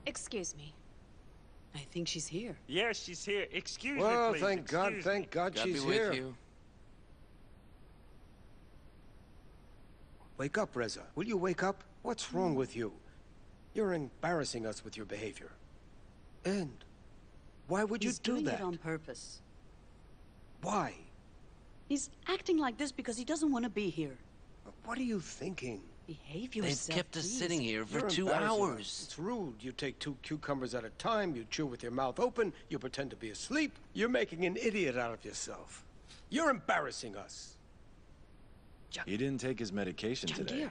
Excuse me. I think she's here. Yeah, she's here. Excuse me, Well, please. thank God God she's be here. with you. Wake up, Reza. Will you wake up? What's wrong with you? You're embarrassing us with your behavior. And why would you do He's that? doing it on purpose. Why? He's acting like this because he doesn't want to be here. What are you thinking? Behave yourself, They've kept us please. sitting here for You're 2 embarrassing us. hours. It's rude. You take 2 cucumbers at a time, you chew with your mouth open, you pretend to be asleep. You're making an idiot out of yourself. You're embarrassing us. He didn't take his medication today.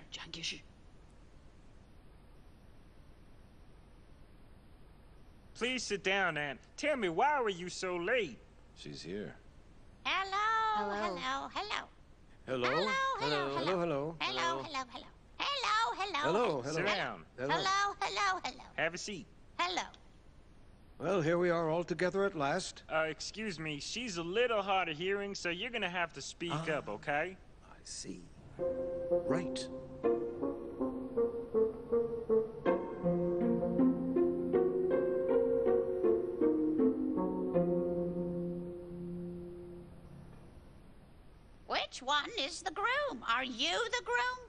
Please sit down and tell me, why were you so late? She's here. Hello, Hello. hello, hello. Hello? Hello, hello, Hello, hello. hello, hello, hello, hello, hello, Hello, hello. Sit down. Hello. hello, hello, hello, Have a seat. hello. Well, here we are all together at last. Excuse me, she's a little hard of hearing, so you're gonna have to speak up, okay? I see. Right. Which one is the groom? Are you the groom?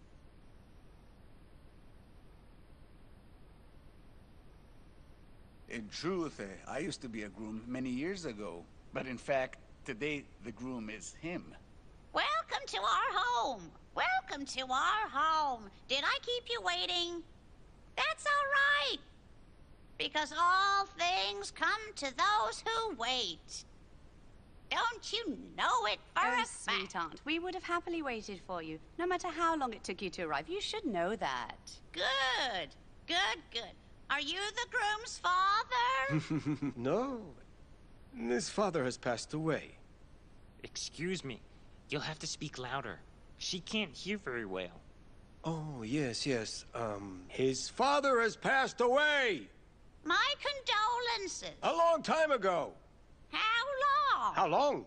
In truth, I used to be a groom many years ago. But in fact, today the groom is him. Welcome to our home. Welcome to our home. Did I keep you waiting? That's all right. Because all things come to those who wait. Don't you know it for Oh, a sweet fact? aunt, we would have happily waited for you, no matter how long it took you to arrive. You should know that. Good, good, good. Are you the groom's father? No. His father has passed away. Excuse me, you'll have to speak louder. She can't hear very well. Oh, yes, yes. His father has passed away! My condolences. A long time ago! How long? How long?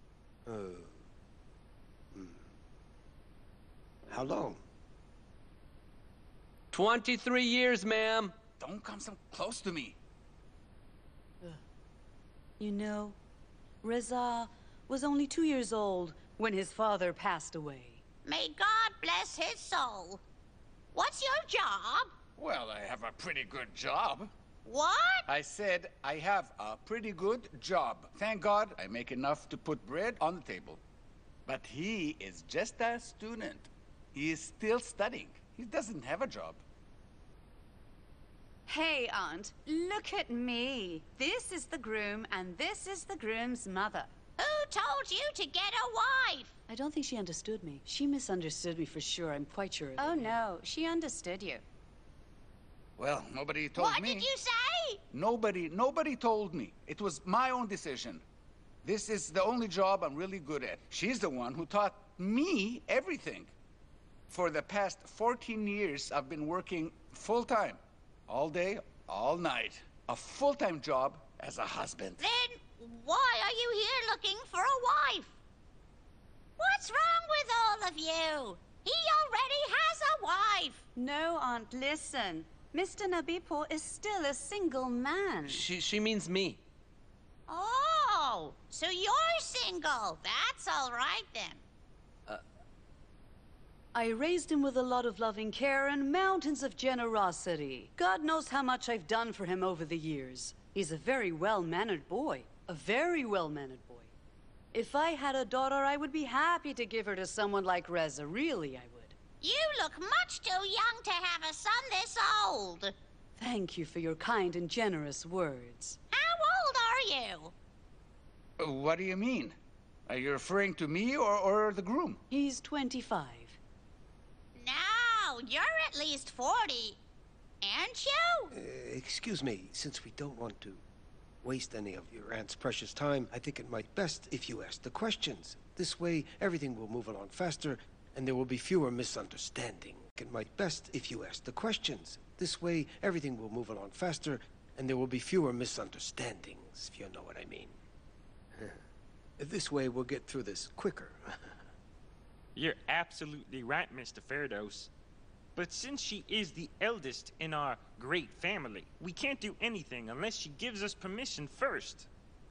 How long? 23 years, ma'am. Don't come so close to me. You know, Reza was only 2 years old when his father passed away. May God bless his soul. What's your job? Well, I have a pretty good job. What? I said I have a pretty good job. Thank God I make enough to put bread on the table. But he is just a student. He is still studying. He doesn't have a job. Hey, aunt, look at me. This is the groom, and this is the groom's mother. Who told you to get a wife? I don't think she understood me. She misunderstood me for sure. I'm quite sure of it. Oh, no. She understood you. Well, nobody told What me. did you say? Nobody told me. It was my own decision. This is the only job I'm really good at. She's the one who taught me everything. For the past 14 years, I've been working full-time. All day, all night. A full-time job as a husband. Then why are you here looking for a wife? What's wrong with all of you? He already has a wife. No, aunt, listen. Mr. Nabipo is still a single man. She means me. Oh, so you're single. That's all right then. I raised him with a lot of loving care and mountains of generosity. God knows how much I've done for him over the years. He's a very well-mannered boy. A very well-mannered boy. If I had a daughter, I would be happy to give her to someone like Reza. Really, I would. You look much too young to have a son this old. Thank you for your kind and generous words. How old are you? What do you mean? Are you referring to me or the groom? He's 25. No, you're at least 40. Aren't you? Excuse me, since we don't want to waste any of your aunt's precious time, I think it might best if you ask the questions. This way, everything will move along faster, and there will be fewer misunderstandings. It might best if you ask the questions. This way, everything will move along faster, and there will be fewer misunderstandings, if you know what I mean. This way, we'll get through this quicker. You're absolutely right, Mr. Ferdos. But since she is the eldest in our great family, we can't do anything unless she gives us permission first.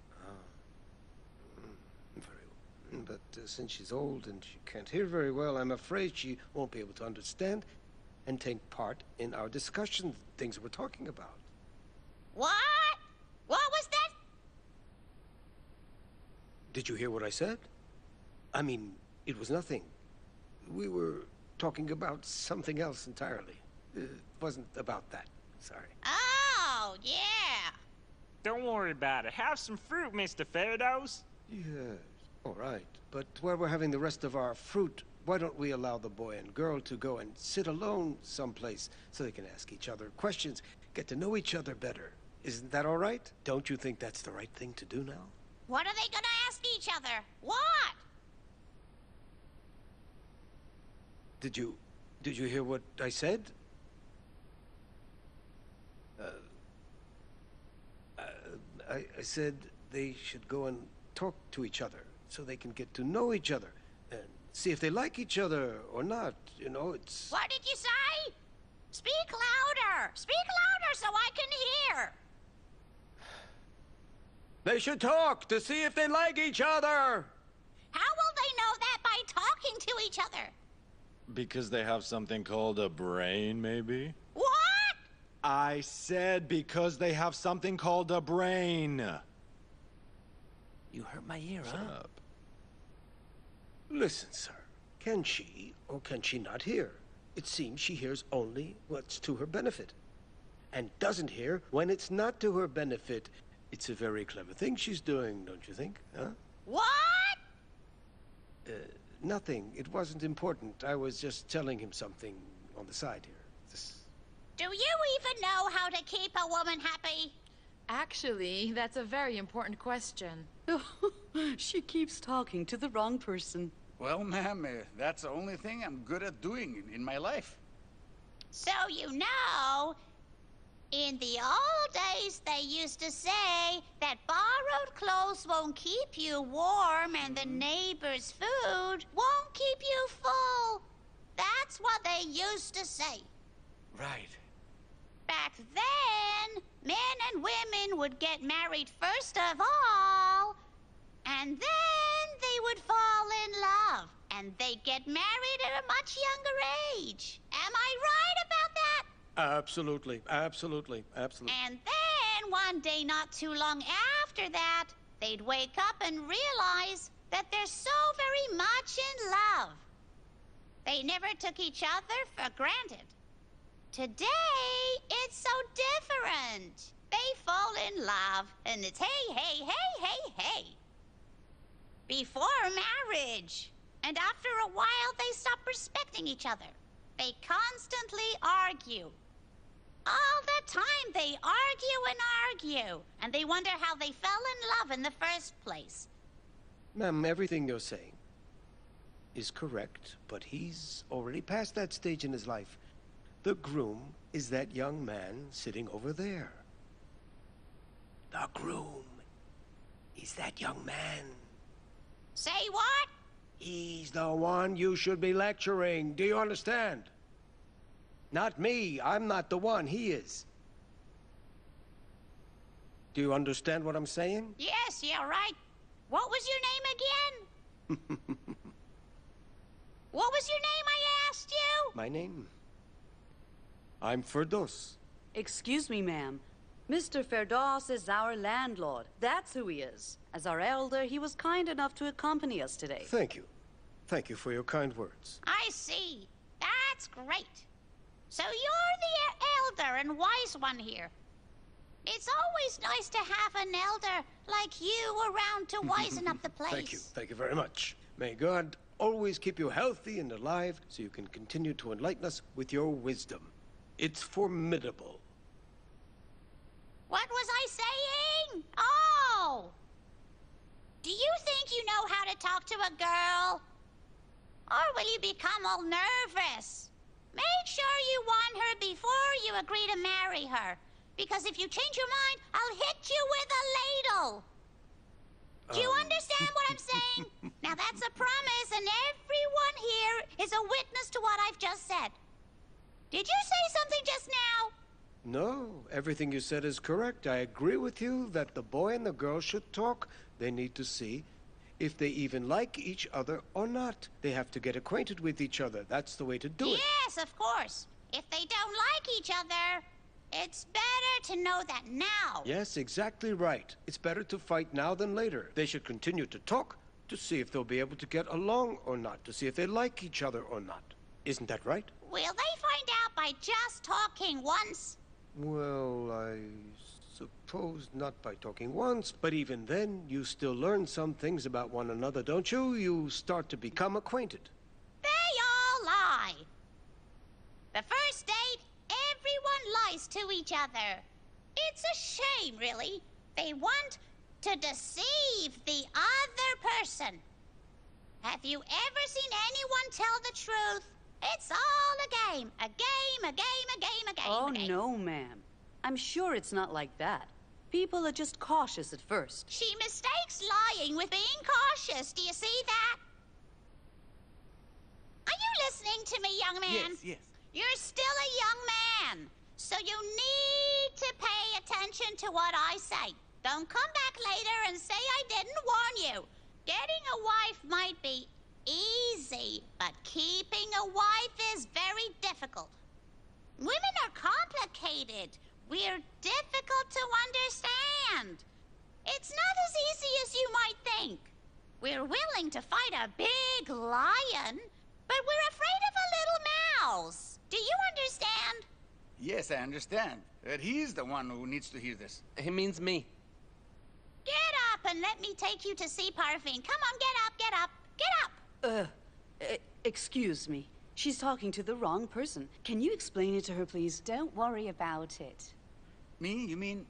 Very well. But since she's old and she can't hear very well, I'm afraid she won't be able to understand and take part in our discussion, things we're talking about. What? What was that? Did you hear what I said? I mean, it was nothing. We were talking about something else entirely. It wasn't about that. Sorry. Oh, yeah. Don't worry about it. Have some fruit, Mr. Ferdos. Yes, all right. But while we're having the rest of our fruit, why don't we allow the boy and girl to go and sit alone someplace so they can ask each other questions, get to know each other better? Isn't that all right? Don't you think that's the right thing to do now? What are they gonna ask each other? What? Did you hear what I said? I said they should go and talk to each other so they can get to know each other and see if they like each other or not. You know, it's... What did you say? Speak louder! Speak louder so I can hear! They should talk to see if they like each other! How will they know that by talking to each other? Because they have something called a brain, maybe? What? I said because they have something called a brain. You hurt my ear, Shut huh? up. Listen, sir. Can she or can she not hear? It seems she hears only what's to her benefit, and doesn't hear when it's not to her benefit. It's a very clever thing she's doing, don't you think? Huh? What? Nothing. It wasn't important. I was just telling him something on the side here. Do you even know how to keep a woman happy? Actually, that's a very important question. She keeps talking to the wrong person. Well, ma'am, that's the only thing I'm good at doing in my life. So you know, in the old days they used to say that borrowed clothes won't keep you warm and the neighbor's food won't keep you full. That's what they used to say. Right. Back then, men and women would get married first of all, and then they would fall in love, and they'd get married at a much younger age. Am I right about that? Absolutely, absolutely, absolutely. And then one day not too long after that, they'd wake up and realize that they're so very much in love. They never took each other for granted. Today, it's so different. They fall in love, and it's hey, hey, hey, hey, hey. Before marriage. And after a while, they stop respecting each other. They constantly argue. All the time, they argue and argue. And they wonder how they fell in love in the first place. Ma'am, everything you're saying is correct, but he's already past that stage in his life. The groom is that young man sitting over there. The groom is that young man. Say what? He's the one you should be lecturing. Do you understand? Not me. I'm not the one. He is. Do you understand what I'm saying? Yes, you're right. What was your name again? What was your name, I asked you? My name? I'm Ferdos. Excuse me, ma'am. Mr. Ferdos is our landlord. That's who he is. As our elder, he was kind enough to accompany us today. Thank you. Thank you for your kind words. I see. That's great. So you're the elder and wise one here. It's always nice to have an elder like you around to wisen up the place. Thank you. Thank you very much. May God always keep you healthy and alive so you can continue to enlighten us with your wisdom. It's formidable. What was I saying? Oh! Do you think you know how to talk to a girl? Or will you become all nervous? Make sure you want her before you agree to marry her. Because if you change your mind, I'll hit you with a ladle. Do you understand what I'm saying? Now that's a promise, and everyone here is a witness to what I've just said. Did you say something just now? No, everything you said is correct. I agree with you that the boy and the girl should talk. They need to see if they even like each other or not. They have to get acquainted with each other. That's the way to do it. Yes, of course. If they don't like each other, it's better to know that now. Yes, exactly right. It's better to fight now than later. They should continue to talk to see if they'll be able to get along or not, to see if they like each other or not. Isn't that right? Will they find out by just talking once? Well, I suppose not by talking once, but even then, you still learn some things about one another, don't you? You start to become acquainted. They all lie. The first date, everyone lies to each other. It's a shame, really. They want to deceive the other person. Have you ever seen anyone tell the truth? It's all a game. A game, a game, a game, a game. Oh, a game. no, ma'am. I'm sure it's not like that. People are just cautious at first. She mistakes lying with being cautious. Do you see that? Are you listening to me, young man? Yes. You're still a young man, so you need to pay attention to what I say. Don't come back later and say I didn't warn you. Getting a wife might be easy, but keeping a wife is very difficult. Women are complicated. We're difficult to understand. It's not as easy as you might think. We're willing to fight a big lion, but we're afraid of a little mouse. Do you understand? Yes, I understand. But he's the one who needs to hear this. He means me. Get up and let me take you to see Parveen. Come on, get up, get up, get up. Excuse me. She's talking to the wrong person. Can you explain it to her, please? Don't worry about it. Me? You mean...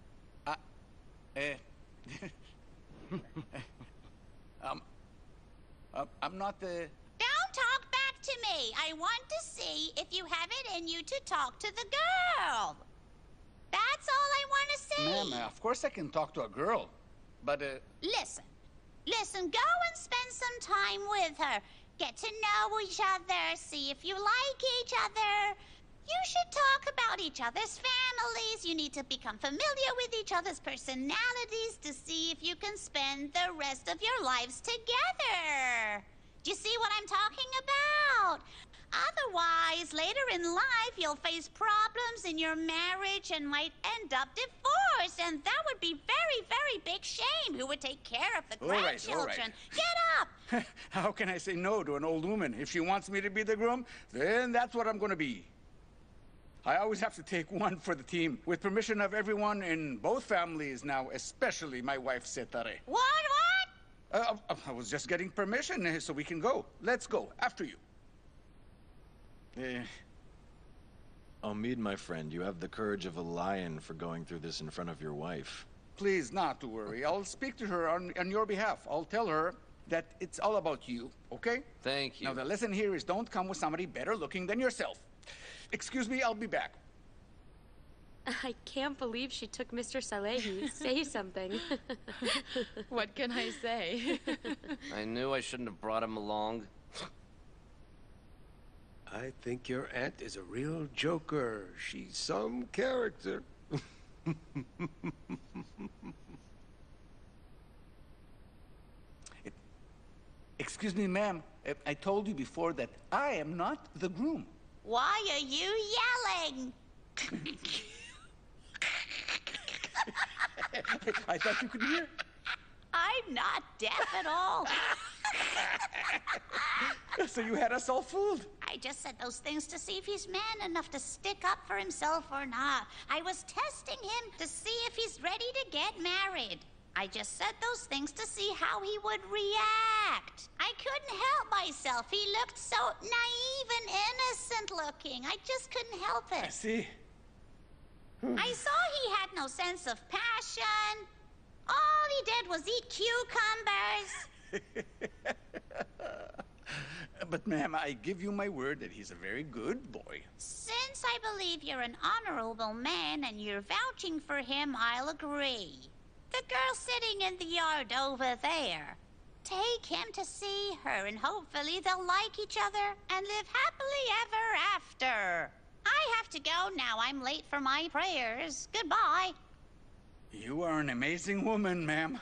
I'm not the... Don't talk back to me. I want to see if you have it in you to talk to the girl. That's all I want to see. Ma'am, of course I can talk to a girl, but, Listen, go and spend some time with her. Get to know each other, see if you like each other. You should talk about each other's families. You need to become familiar with each other's personalities to see if you can spend the rest of your lives together. Do you see what I'm talking about? Otherwise, later in life, you'll face problems in your marriage and might end up divorced. And that would be very, very big shame. Who would take care of the All right, grandchildren? Get up! how can I say no to an old woman? If she wants me to be the groom, then that's what I'm going to be. I always have to take one for the team, with permission of everyone in both families now, especially my wife, Setare. What? I was just getting permission so we can go. Let's go, after you. Omid, my friend, you have the courage of a lion for going through this in front of your wife. Please, not to worry. I'll speak to her on your behalf. I'll tell her that it's all about you, okay? Thank you. Now, the lesson here is don't come with somebody better looking than yourself. Excuse me, I'll be back. I can't believe she took Mr. Salehi. Say something. What can I say? I knew I shouldn't have brought him along. I think your aunt is a real joker. She's some character. Excuse me, ma'am. I told you before that I am not the groom. Why are you yelling? I thought you could hear. I'm not deaf at all. So you had us all fooled. I just said those things to see if he's man enough to stick up for himself or not. I was testing him to see if he's ready to get married. I just said those things to see how he would react. I couldn't help myself. He looked so naive and innocent looking. I just couldn't help I it. see. I saw he had no sense of passion. All he did was eat cucumbers. But, ma'am, I give you my word that he's a very good boy. Since I believe you're an honorable man and you're vouching for him, I'll agree. The girl sitting in the yard over there. Take him to see her, and hopefully they'll like each other and live happily ever after. I have to go now. I'm late for my prayers. Goodbye. You are an amazing woman, ma'am.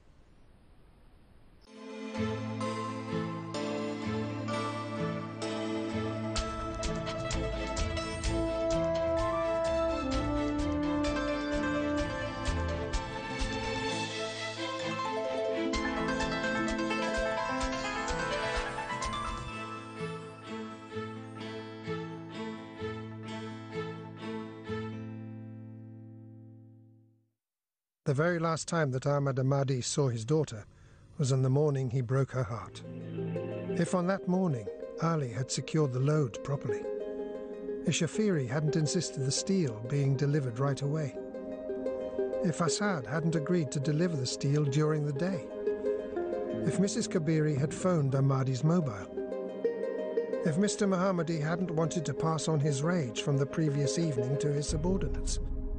The very last time that Ahmad Ahmadi saw his daughter was on the morning he broke her heart. If on that morning Ali had secured the load properly, if Shafiri hadn't insisted the steel being delivered right away, if Assad hadn't agreed to deliver the steel during the day, if Mrs. Kabiri had phoned Ahmadi's mobile, if Mr. Mohammadi hadn't wanted to pass on his rage from the previous evening to his subordinates,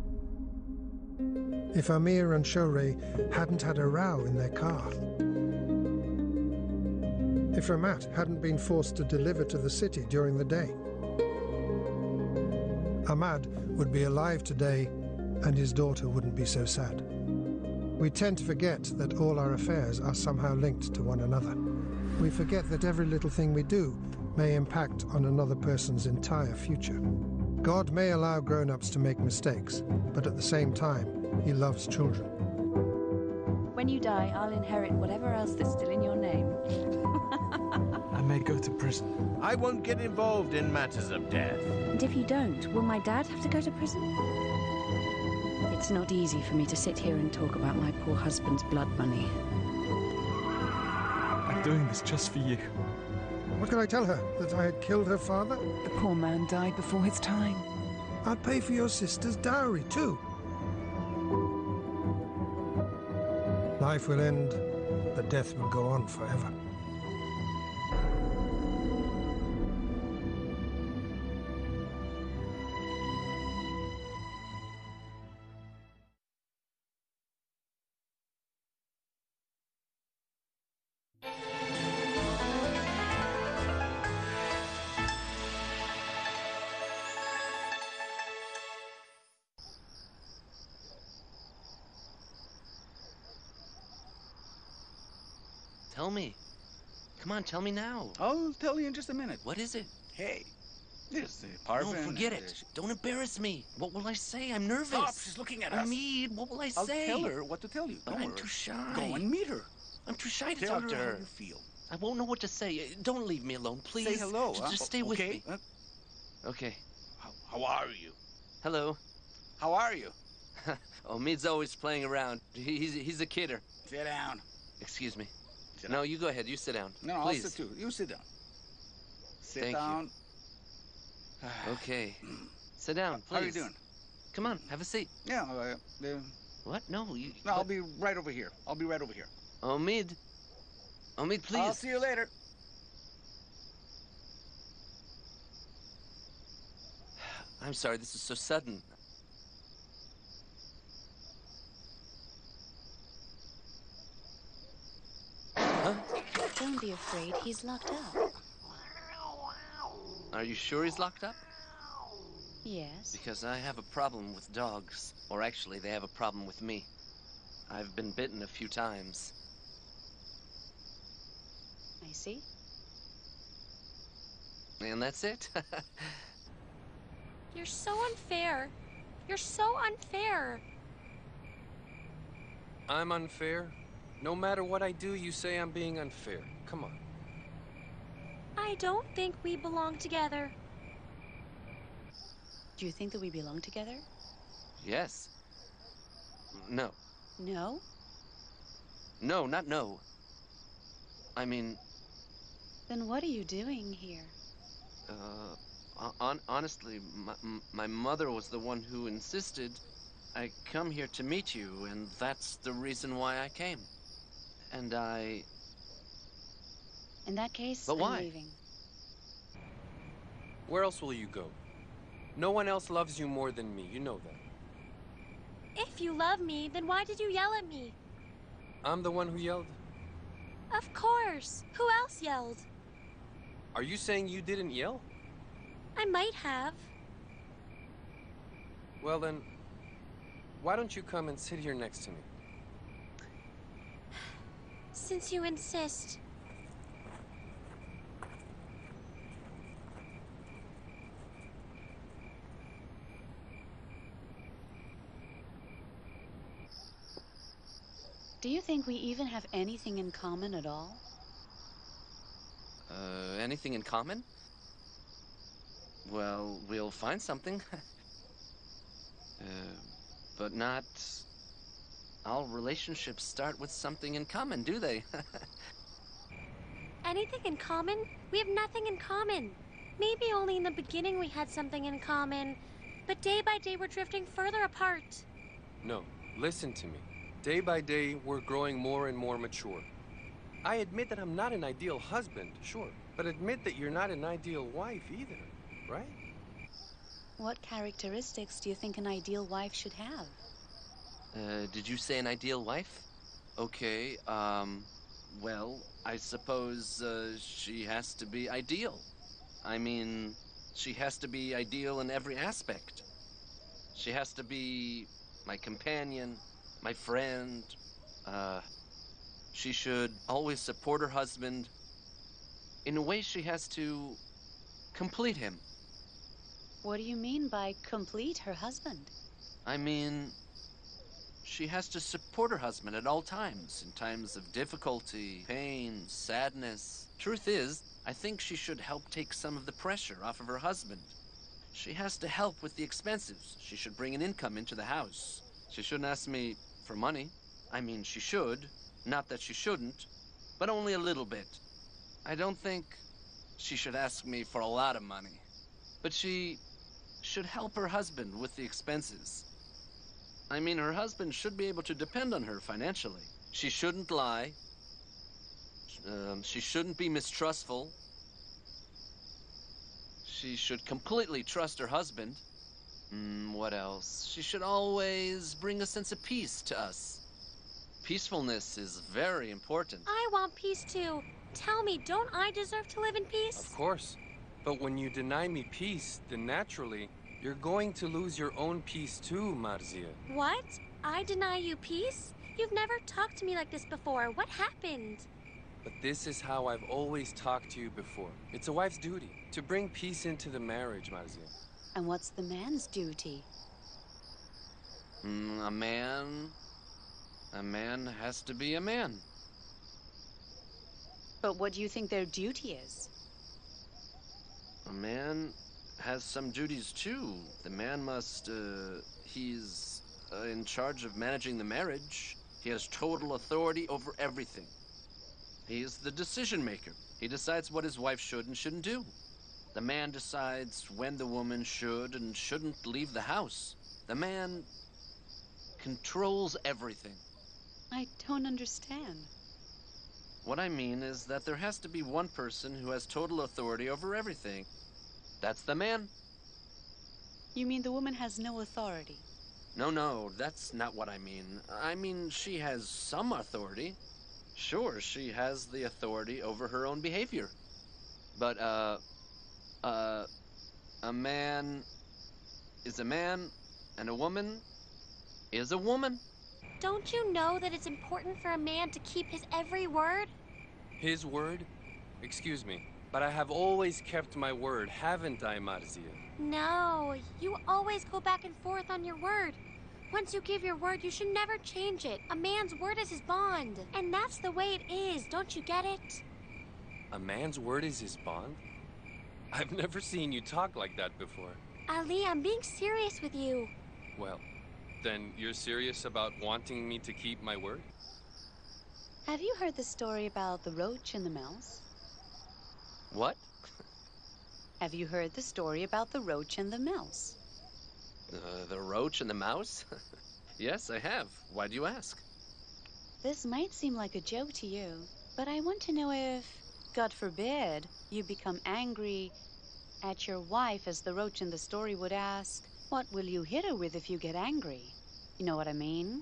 if Amir and Shorey hadn't had a row in their car, if Ramat hadn't been forced to deliver to the city during the day, Ahmad would be alive today and his daughter wouldn't be so sad. We tend to forget that all our affairs are somehow linked to one another. We forget that every little thing we do may impact on another person's entire future. God may allow grown-ups to make mistakes, but at the same time, He loves children. When you die, I'll inherit whatever else that's still in your name. I may go to prison. I won't get involved in matters of death. And if you don't, will my dad have to go to prison? It's not easy for me to sit here and talk about my poor husband's blood money. I'm doing this just for you. What could I tell her? That I had killed her father? The poor man died before his time. I'll pay for your sister's dowry, too. Life will end, but death will go on forever. Tell me. Come on, tell me now. I'll tell you in just a minute. What is it? Hey, this Parvin. No, forget it. Don't embarrass me. What will I say? I'm nervous. Stop, she's looking at us. Omid, what will I I'll say? tell her what to tell you. But I'm too shy. Go and meet her. I'm too shy to Tell talk to her her. how you feel. I won't know what to say. Don't leave me alone, please. Say hello, Just stay with okay? me. Okay. How are you? Hello. How are you? Omid's always playing around. He's a kidder. Sit down. Excuse me. No, you go ahead. You sit down. No, please. I'll sit too. You sit down. Sit Thank down. You. Okay. Sit down, please. How are you doing? Come on, have a seat. Yeah. What? No, you. No, I'll be right over here. I'll be right over here. Omid. Omid, please. I'll see you later. I'm sorry, this is so sudden. Huh? Don't be afraid, he's locked up. Are you sure he's locked up? Yes. Because I have a problem with dogs. Or actually, they have a problem with me. I've been bitten a few times. I see. And that's it? You're so unfair. You're so unfair. I'm unfair? No matter what I do, you say I'm being unfair. Come on. I don't think we belong together. Do you think that we belong together? Yes. No. No? No, not no. I mean... Then what are you doing here? Honestly, my mother was the one who insisted I come here to meet you, and that's the reason why I came. And I... In that case, But why? I'm leaving. Where else will you go? No one else loves you more than me, you know that. If you love me, then why did you yell at me? I'm the one who yelled. Of course. Who else yelled? Are you saying you didn't yell? I might have. Well then, why don't you come and sit here next to me? Since you insist. Do you think we even have anything in common at all? Anything in common? Well, we'll find something. But not... all relationships start with something in common, do they? Anything in common? We have nothing in common. Maybe only in the beginning we had something in common, but day by day we're drifting further apart. No, listen to me. Day by day, we're growing more and more mature. I admit that I'm not an ideal husband, sure, but admit that you're not an ideal wife either, right? What characteristics do you think an ideal wife should have? Did you say an ideal wife? Okay, well, I suppose, she has to be ideal. I mean, she has to be ideal in every aspect. She has to be my companion, my friend. She should always support her husband. In a way, she has to complete him. What do you mean by complete her husband? I mean, she has to support her husband at all times, in times of difficulty, pain, sadness. Truth is, I think she should help take some of the pressure off of her husband. She has to help with the expenses. She should bring an income into the house. She shouldn't ask me for money. I mean, she should. Not that she shouldn't, but only a little bit. I don't think she should ask me for a lot of money. But she should help her husband with the expenses. I mean, her husband should be able to depend on her financially. She shouldn't lie. She shouldn't be mistrustful. She should completely trust her husband. What else? She should always bring a sense of peace to us. Peacefulness is very important. I want peace too. Tell me, don't I deserve to live in peace? Of course. But when you deny me peace, then naturally, you're going to lose your own peace too, Marzia. What? I deny you peace? You've never talked to me like this before. What happened? But this is how I've always talked to you before. It's a wife's duty to bring peace into the marriage, Marzia. And what's the man's duty? A man has to be a man. But what do you think their duty is? A man has some duties too. The man must, he's in charge of managing the marriage. He has total authority over everything. He is the decision maker. He decides what his wife should and shouldn't do. The man decides when the woman should and shouldn't leave the house. The man controls everything. I don't understand. What I mean is that there has to be one person who has total authority over everything. That's the man. You mean the woman has no authority? No, that's not what I mean. I mean, she has some authority. Sure, she has the authority over her own behavior. But, a man is a man, and a woman is a woman. Don't you know that it's important for a man to keep his every word? His word? Excuse me, but I have always kept my word, haven't I, Marzia? No, you always go back and forth on your word. Once you give your word, you should never change it. A man's word is his bond. And that's the way it is, don't you get it? A man's word is his bond? I've never seen you talk like that before. Ali, I'm being serious with you. Well, then you're serious about wanting me to keep my word? Have you heard the story about the roach and the mouse? What? Have you heard the story about the roach and the mouse? The roach and the mouse? Yes, I have. Why do you ask? This might seem like a joke to you, but I want to know if, God forbid, you become angry at your wife as the roach in the story would ask, what will you hit her with if you get angry? You know what I mean?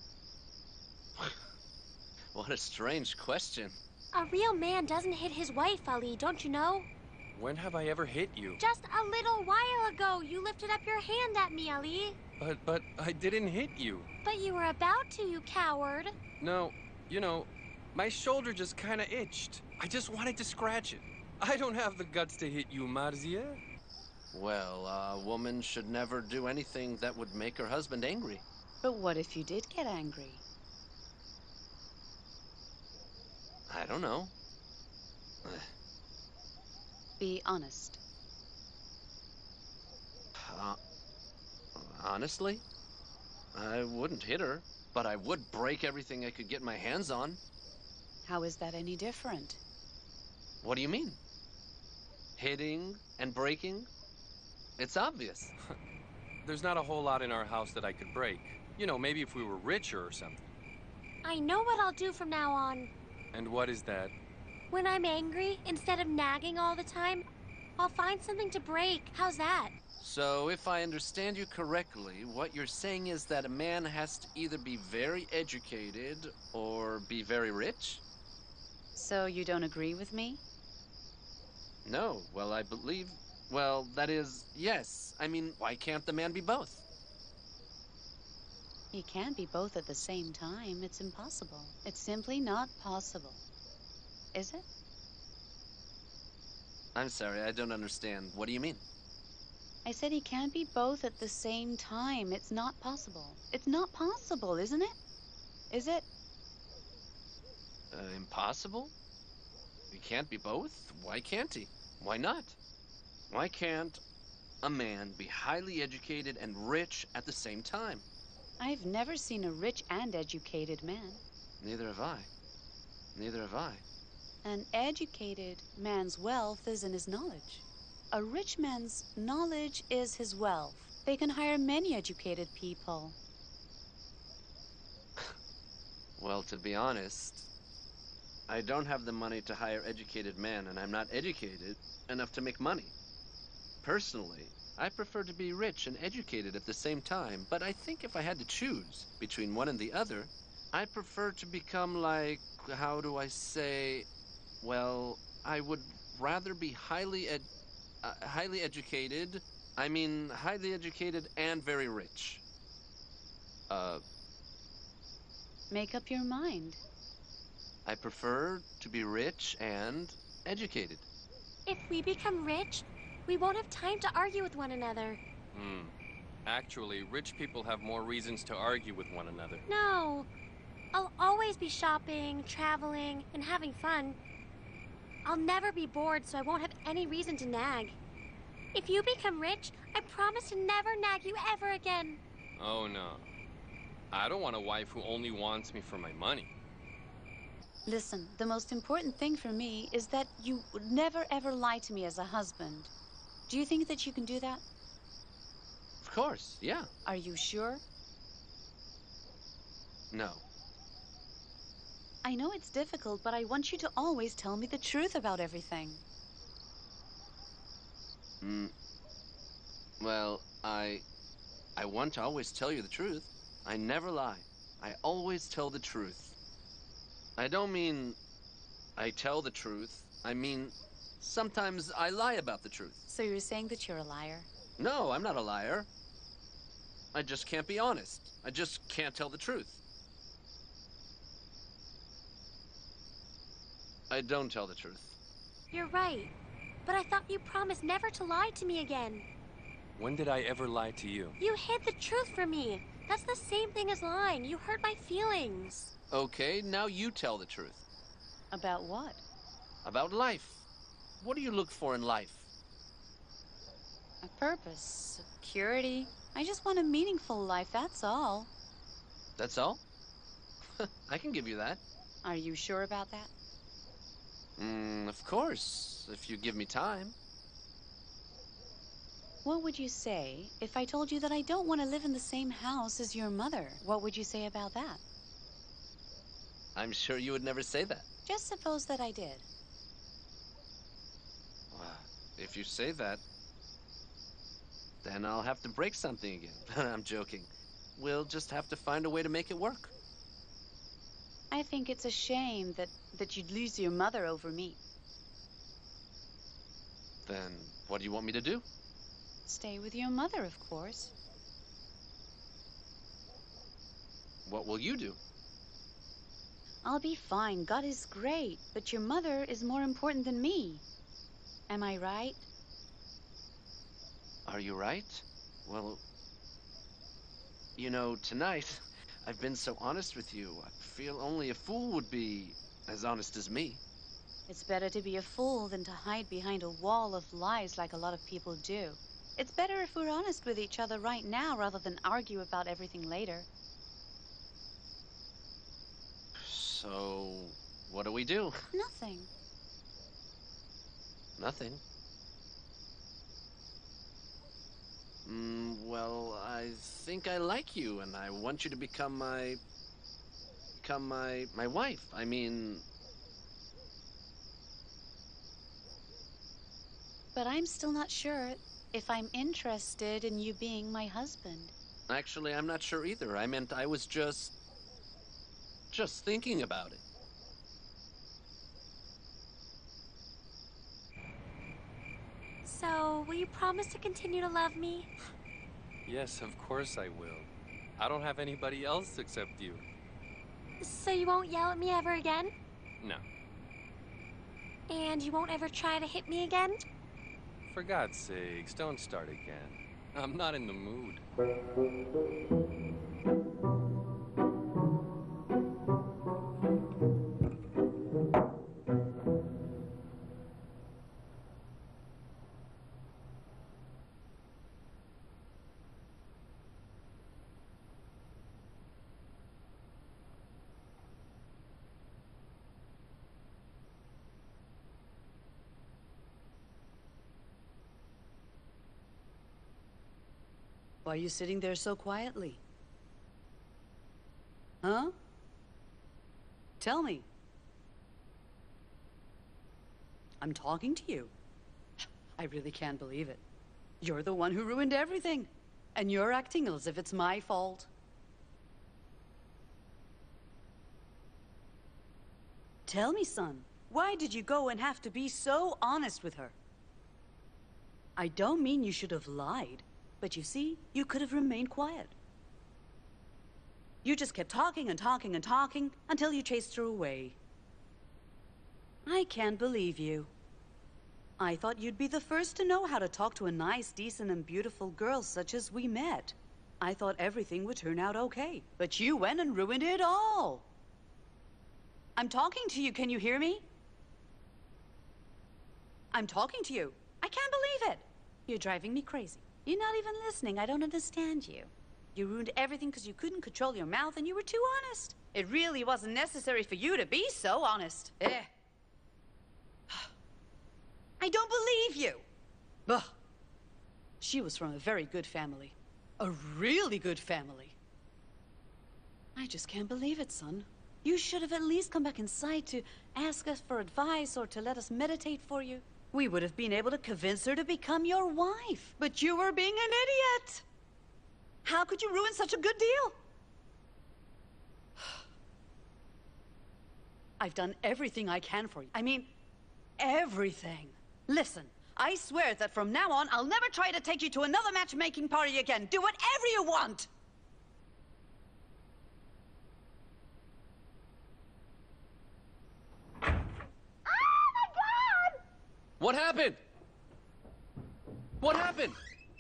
What a strange question. A real man doesn't hit his wife, Ali, don't you know? When have I ever hit you? Just a little while ago, you lifted up your hand at me, Ali. But I didn't hit you. But you were about to, you coward. No, you know, my shoulder just kind of itched. I just wanted to scratch it. I don't have the guts to hit you, Marzia. Well, a woman should never do anything that would make her husband angry. But what if you did get angry? I don't know. Be honest. Honestly, I wouldn't hit her, but I would break everything I could get my hands on. How is that any different? What do you mean? Hitting and breaking? It's obvious. There's not a whole lot in our house that I could break. You know, maybe if we were richer or something. I know what I'll do from now on. And what is that? When I'm angry, instead of nagging all the time, I'll find something to break. How's that? So, if I understand you correctly, what you're saying is that a man has to either be very educated or be very rich? So you don't agree with me? No, well, I believe... Well, that is, yes. I mean, why can't the man be both? He can't be both at the same time. It's impossible. It's simply not possible. Is it? I'm sorry, I don't understand. What do you mean? I said he can't be both at the same time. It's not possible. It's not possible, isn't it? Is it? Impossible? He can't be both? Why can't he? Why not? Why can't a man be highly educated and rich at the same time? I've never seen a rich and educated man. Neither have I. Neither have I. An educated man's wealth is in his knowledge. A rich man's knowledge is his wealth. They can hire many educated people. Well, to be honest, I don't have the money to hire educated men, and I'm not educated enough to make money. Personally, I prefer to be rich and educated at the same time, but I think if I had to choose between one and the other, I prefer to become like, how do I say, well, I would rather be highly educated. I mean, highly educated and very rich. Make up your mind. I prefer to be rich and educated. If we become rich, we won't have time to argue with one another. Actually, rich people have more reasons to argue with one another. No. I'll always be shopping, traveling, and having fun. I'll never be bored, so I won't have any reason to nag. If you become rich, I promise to never nag you ever again. Oh, no. I don't want a wife who only wants me for my money. Listen, the most important thing for me is that you would never ever lie to me as a husband. Do you think that you can do that? Of course, yeah. Are you sure? No. I know it's difficult, but I want you to always tell me the truth about everything. Well, I want to always tell you the truth. I never lie. I always tell the truth. I don't mean I tell the truth. I mean, sometimes I lie about the truth. So you're saying that you're a liar? No, I'm not a liar. I just can't be honest. I just can't tell the truth. I don't tell the truth. You're right. But I thought you promised never to lie to me again. When did I ever lie to you? You hid the truth from me. That's the same thing as lying. You hurt my feelings. Okay, now you tell the truth. About what? About life. What do you look for in life? A purpose, security. I just want a meaningful life, that's all. That's all? I can give you that. Are you sure about that? Of course, if you give me time. What would you say if I told you that I don't want to live in the same house as your mother? What would you say about that? I'm sure you would never say that. Just suppose that I did. Well, if you say that, then I'll have to break something again. I'm joking. We'll just have to find a way to make it work. I think it's a shame that you'd lose your mother over me. Then what do you want me to do? Stay with your mother, of course. What will you do? I'll be fine. God is great. But your mother is more important than me. Am I right? Are you right? Well, you know, tonight, I've been so honest with you. I feel only a fool would be as honest as me. It's better to be a fool than to hide behind a wall of lies like a lot of people do. It's better if we're honest with each other right now rather than argue about everything later. So, what do we do? Nothing. Nothing. Well, I think I like you, and I want you to become my wife. I mean... But I'm still not sure if I'm interested in you being my husband. Actually, I'm not sure either. I meant I was just thinking about it. So, will you promise to continue to love me? Yes, of course I will. I don't have anybody else except you. So you won't yell at me ever again? No. And you won't ever try to hit me again? For God's sakes, don't start again. I'm not in the mood. Why are you sitting there so quietly? Huh? Tell me. I'm talking to you. I really can't believe it. You're the one who ruined everything. And you're acting as if it's my fault. Tell me, son, why did you go and have to be so honest with her? I don't mean you should have lied. But you see, you could have remained quiet. You just kept talking and talking and talking until you chased her away. I can't believe you. I thought you'd be the first to know how to talk to a nice, decent, and beautiful girl such as we met. I thought everything would turn out okay, but you went and ruined it all. I'm talking to you, can you hear me? I'm talking to you. I can't believe it. You're driving me crazy. You're not even listening. I don't understand you. You ruined everything because you couldn't control your mouth and you were too honest. It really wasn't necessary for you to be so honest. I don't believe you. Ugh. She was from a very good family. A really good family. I just can't believe it, son. You should have at least come back inside to ask us for advice or to let us meditate for you. We would have been able to convince her to become your wife. But you were being an idiot. How could you ruin such a good deal? I've done everything I can for you. I mean, everything. Listen, I swear that from now on, I'll never try to take you to another matchmaking party again. Do whatever you want. What happened? What happened?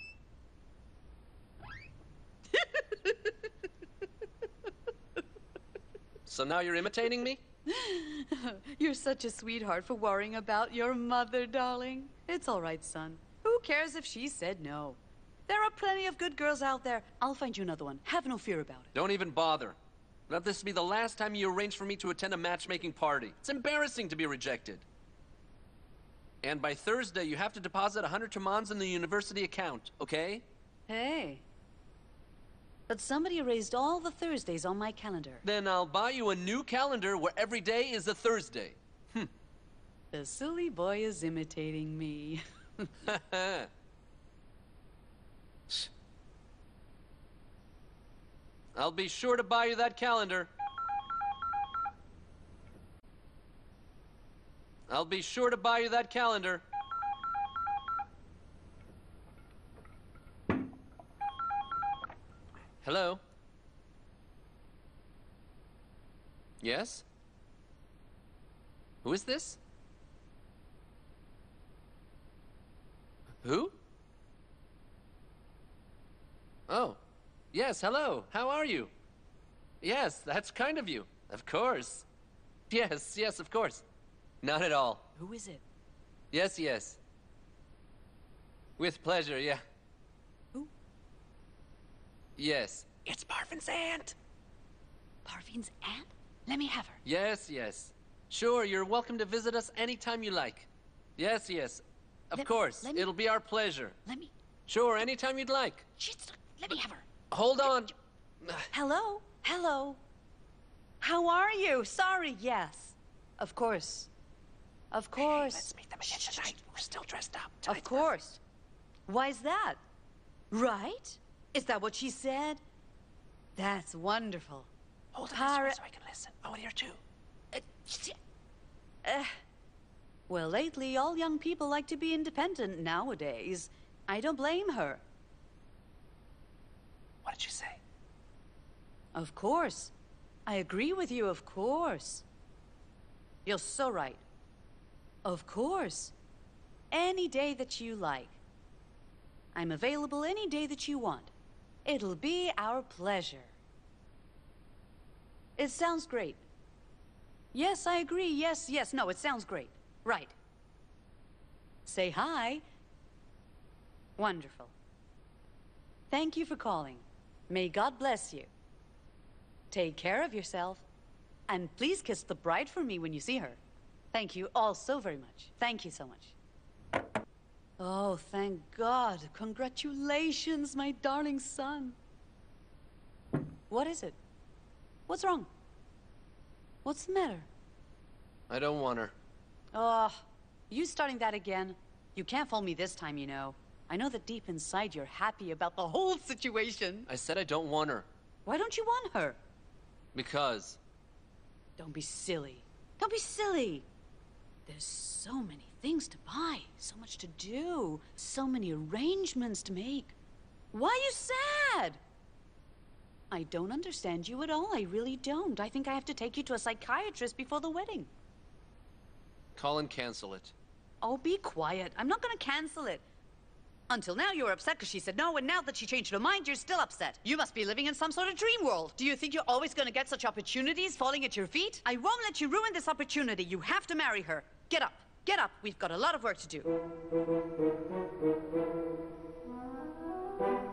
So now you're imitating me? You're such a sweetheart for worrying about your mother, darling. It's all right, son. Who cares if she said no? There are plenty of good girls out there. I'll find you another one. Have no fear about it. Don't even bother. Let this be the last time you arrange for me to attend a matchmaking party. It's embarrassing to be rejected. And by Thursday, you have to deposit 100 Tamans in the university account, okay? Hey. But somebody erased all the Thursdays on my calendar. Then I'll buy you a new calendar where every day is a Thursday. The silly boy is imitating me. I'll be sure to buy you that calendar. I'll be sure to buy you that calendar. Hello? Yes? Who is this? Who? Oh. Yes, hello. How are you? Yes, that's kind of you. Of course. Yes, yes, of course. Not at all. Who is it? Yes, yes. With pleasure, yeah. Who? Yes. It's Parvin's aunt. Parvin's aunt? Let me have her. Yes, yes. Sure, you're welcome to visit us anytime you like. Yes, yes. Of course. It'll be our pleasure. Let me... Sure, anytime you'd like. Let me have her. Hold on. Hello? Hello? How are you? Sorry, yes. Of course. Of course. Let's meet them again tonight. We're still dressed up. Of course. Why's that? Right? Is that what she said? That's wonderful. Hold on this way so I can listen. I want to hear too. Well, lately, all young people like to be independent nowadays. I don't blame her. What did you say? Of course. I agree with you, of course. You're so right. Of course. Any day that you like. I'm available any day that you want. It'll be our pleasure. It sounds great. Yes, I agree. Yes, yes. No, it sounds great. Right. Say hi. Wonderful. Thank you for calling. May God bless you. Take care of yourself. And please kiss the bride for me when you see her. Thank you all so very much. Thank you so much. Oh, thank God. Congratulations, my darling son. What is it? What's wrong? What's the matter? I don't want her. Oh, you starting that again? You can't fool me this time, you know. I know that deep inside you're happy about the whole situation. I said I don't want her. Why don't you want her? Because. Don't be silly. Don't be silly. There's so many things to buy, so much to do, so many arrangements to make. Why are you sad? I don't understand you at all. I really don't. I think I have to take you to a psychiatrist before the wedding. Call and cancel it. Oh, be quiet. I'm not gonna cancel it. Until now, you were upset because she said no, and now that she changed her mind, you're still upset. You must be living in some sort of dream world. Do you think you're always gonna get such opportunities falling at your feet? I won't let you ruin this opportunity. You have to marry her. Get up. Get up. We've got a lot of work to do.